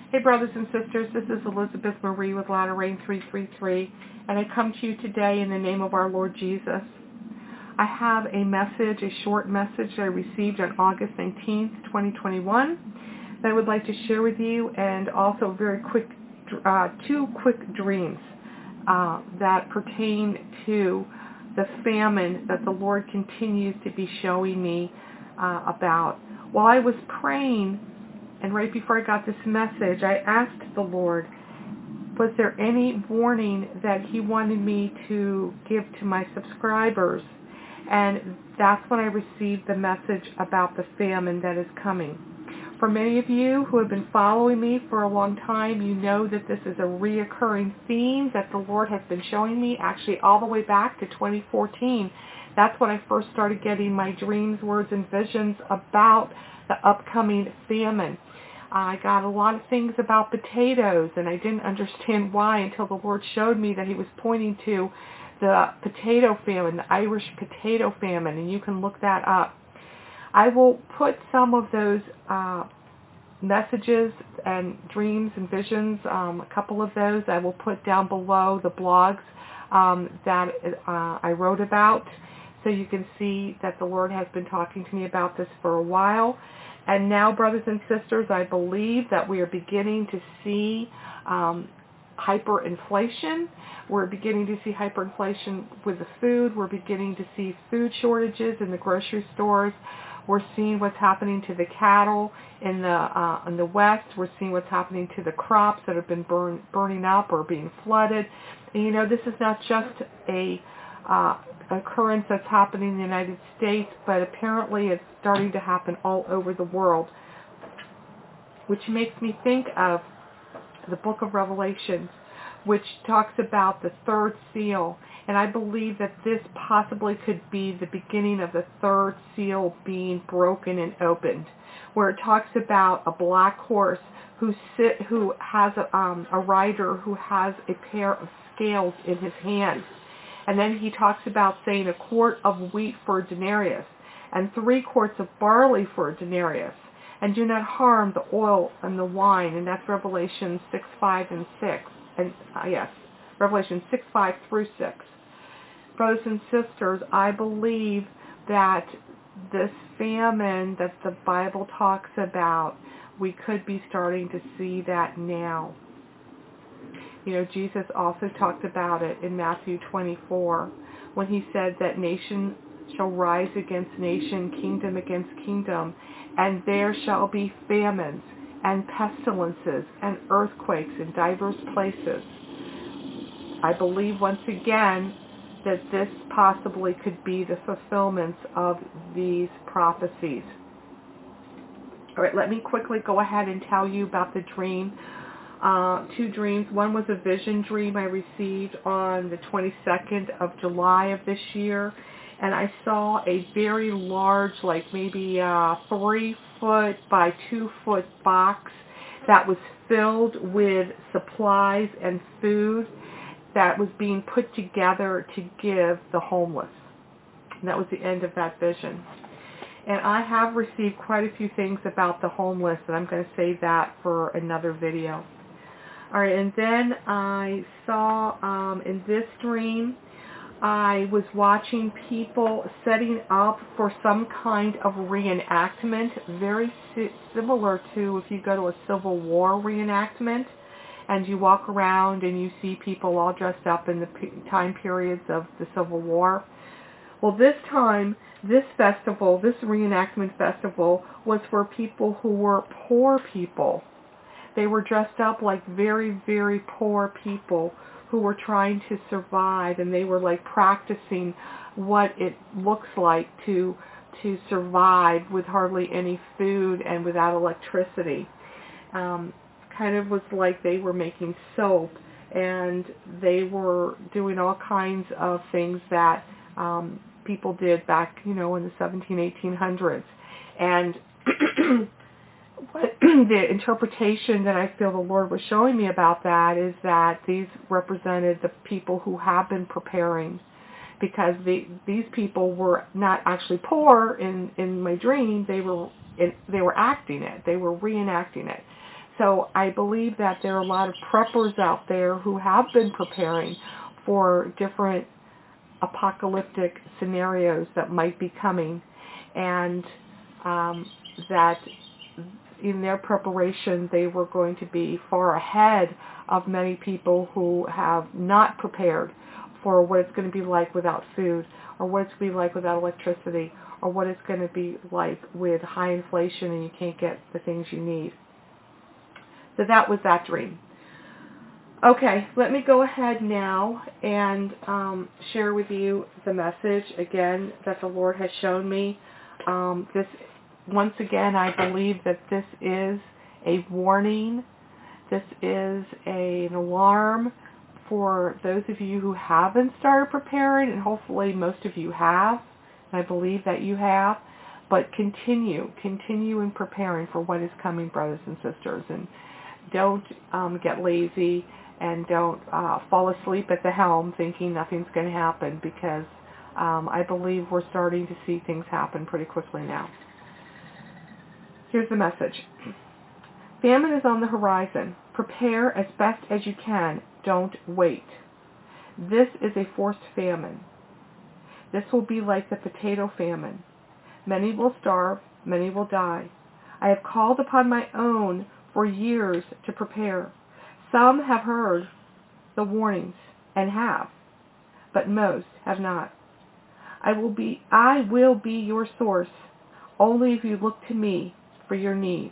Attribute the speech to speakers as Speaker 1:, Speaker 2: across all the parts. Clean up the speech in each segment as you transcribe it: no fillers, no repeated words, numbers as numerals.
Speaker 1: Hey brothers and sisters, this is Elizabeth Marie with Latter Rain 333, and I come to you today in the name of our Lord Jesus. I have a message, a short message that I received on August 19th, 2021 that I would like to share with you, and also very quick, two quick dreams that pertain to the famine that the Lord continues to be showing me about. While I was praying, and right before I got this message, I asked the Lord, was there any warning that He wanted me to give to my subscribers? And that's when I received the message about the famine that is coming. For many of you who have been following me for a long time, you know that this is a reoccurring theme that the Lord has been showing me, actually all the way back to 2014. That's when I first started getting my dreams, words, and visions about the upcoming famine. I got a lot of things about potatoes, and I didn't understand why until the Lord showed me that He was pointing to the potato famine, the Irish potato famine, and you can look that up. I will put some of those messages and dreams and visions, a couple of those I will put down below the blogs that I wrote about, so you can see that the Lord has been talking to me about this for a while. And now, brothers and sisters, I believe that we are beginning to see hyperinflation. We're beginning to see hyperinflation with the food. We're beginning to see food shortages in the grocery stores. We're seeing what's happening to the cattle in the West. We're seeing what's happening to the crops that have been burning up or being flooded. And you know, this is not just a occurrence that's happening in the United States, but apparently it's starting to happen all over the world, which makes me think of the book of Revelation, which talks about the third seal. And I believe that this possibly could be the beginning of the third seal being broken and opened, where it talks about a black horse who has a rider who has a pair of scales in his hand. And then he talks about saying a quart of wheat for a denarius and 3 quarts of barley for a denarius, and do not harm the oil and the wine. And that's Revelation 6:5 and 6. And yes, Revelation 6:5 through 6. Brothers and sisters, I believe that this famine that the Bible talks about, we could be starting to see that now. You know, Jesus also talked about it in Matthew 24 when He said that nation shall rise against nation, kingdom against kingdom, and there shall be famines and pestilences and earthquakes in diverse places. I believe once again that this possibly could be the fulfillments of these prophecies. All right, let me quickly go ahead and tell you about the dream. 2 dreams. One was a vision dream I received on the 22nd of July of this year, and I saw a very large, like maybe 3-foot by 2-foot box that was filled with supplies and food that was being put together to give the homeless. And that was the end of that vision. And I have received quite a few things about the homeless, and I'm going to save that for another video. All right, and then I saw in this dream, I was watching people setting up for some kind of reenactment, very similar to if you go to a Civil War reenactment, and you walk around and you see people all dressed up in the time periods of the Civil War. Well, this time, this festival, this reenactment festival, was for people who were poor people. They were dressed up like very, very poor people who were trying to survive, and they were like practicing what it looks like to survive with hardly any food and without electricity. Kind of was like they were making soap, and they were doing all kinds of things that people did back, you know, in the 1800s. And the interpretation that I feel the Lord was showing me about that is that these represented the people who have been preparing, because these people were not actually poor in my dream. They were acting it. They were reenacting it. So I believe that there are a lot of preppers out there who have been preparing for different apocalyptic scenarios that might be coming, and that in their preparation they were going to be far ahead of many people who have not prepared for what it's going to be like without food, or what it's going to be like without electricity, or what it's going to be like with high inflation and you can't get the things you need. So that was that dream. Okay, let me go ahead now and share with you the message again that the Lord has shown me. Once again, I believe that this is a warning. This is an alarm for those of you who haven't started preparing, and hopefully most of you have. And I believe that you have. But continue in preparing for what is coming, brothers and sisters. And don't get lazy, and don't fall asleep at the helm thinking nothing's going to happen, because I believe we're starting to see things happen pretty quickly now. Here's the message. Famine is on the horizon. Prepare as best as you can. Don't wait. This is a forced famine. This will be like the potato famine. Many will starve, many will die. I have called upon my own for years to prepare. Some have heard the warnings and have, but most have not. I will be your source, only if you look to me for your needs.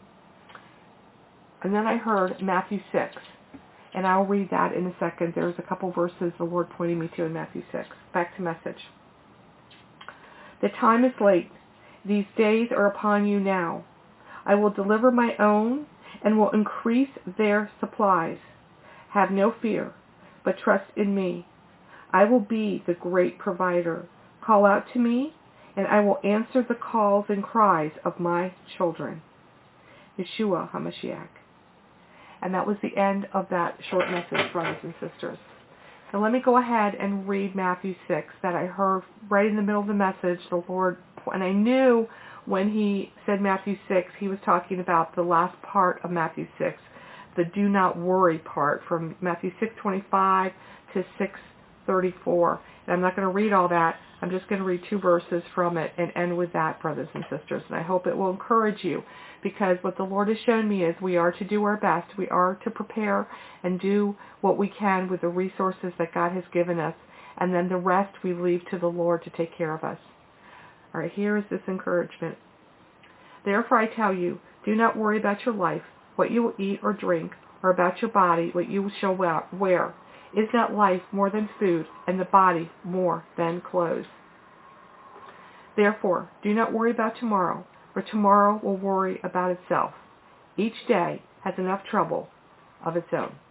Speaker 1: And then I heard Matthew 6, and I'll read that in a second. There's a couple verses the Lord pointed me to in Matthew 6. Back to message. The time is late. These days are upon you now. I will deliver my own and will increase their supplies. Have no fear, but trust in me. I will be the great provider. Call out to me, and I will answer the calls and cries of my children. Yeshua HaMashiach. And that was the end of that short message, brothers and sisters. Now let me go ahead and read Matthew 6 that I heard right in the middle of the message. The Lord, and I knew when he said Matthew 6, he was talking about the last part of Matthew 6, the do not worry part, from Matthew 6:25 to 6:34. And I'm not going to read all that. I'm just going to read 2 verses from it and end with that, brothers and sisters. And I hope it will encourage you, because what the Lord has shown me is we are to do our best. We are to prepare and do what we can with the resources that God has given us. And then the rest we leave to the Lord to take care of us. All right, here is this encouragement. Therefore I tell you, do not worry about your life, what you will eat or drink, or about your body, what you shall wear. Is not life more than food, and the body more than clothes? Therefore, do not worry about tomorrow, for tomorrow will worry about itself. Each day has enough trouble of its own.